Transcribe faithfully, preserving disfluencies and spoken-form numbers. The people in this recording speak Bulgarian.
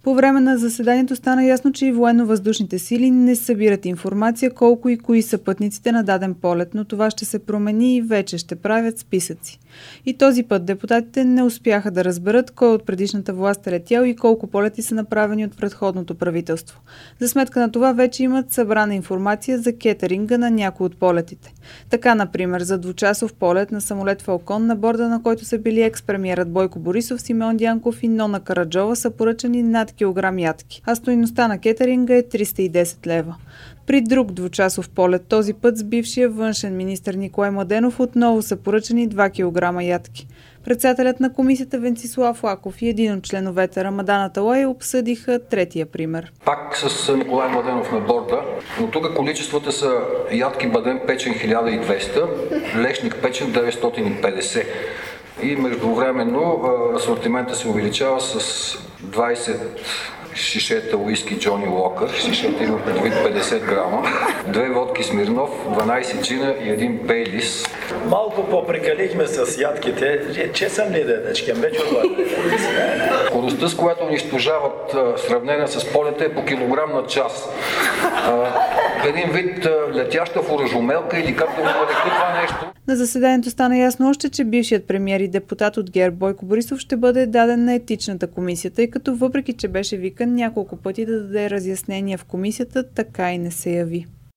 По време на заседанието стана ясно, че и военно-въздушните сили не събират информация колко и кои са пътниците на даден полет, но това ще се промени и вече ще правят списъци. И този път депутатите не успяха да разберат кой от предишната власт е летял и колко полети са направени от предходното правителство. За сметка на това вече имат събрана информация за кетеринга на някои от полетите. Така, например, за двучасов полет на самолет Фалкон, на борда на който са били екс-премиерът Бойко Борисов, Симеон Дянков и Нона Караджова, са поръчани над килограм ядки, а стойността на кетеринга е триста и десет лева. При друг двучасов полет, този път с бившия външен министър Николай Младенов, отново са поръчани два килограма ядки. Председателят на комисията Венцислав Лаков и един от членовете Рамадан Аталай обсъдиха третия пример. Пак с Николай Младенов на борда, но тук количествата са ядки бадем печен хиляда и двеста, лешник печен деветстотин и петдесет. И междувременно асортимента се увеличава с двайсет шишета уиски Джони Локър, шишета има предвид петдесет грама, две водки Смирнов, дванайсет джина и един Бейлис. Малко по-прекалихме с ядките, че съм ли дедечкем, вече отлагаме. Скоростта, с която унищожават, сравнена с полета, е по килограм на час. Един вид летяща фуражомелка или както го нарека това нещо. На заседанието стана ясно още, че бившият премиер и депутат от ГЕРБ Бойко Борисов ще бъде даден на етичната комисия, тъй като въпреки че беше викан няколко пъти да даде разяснения в комисията, така и не се яви.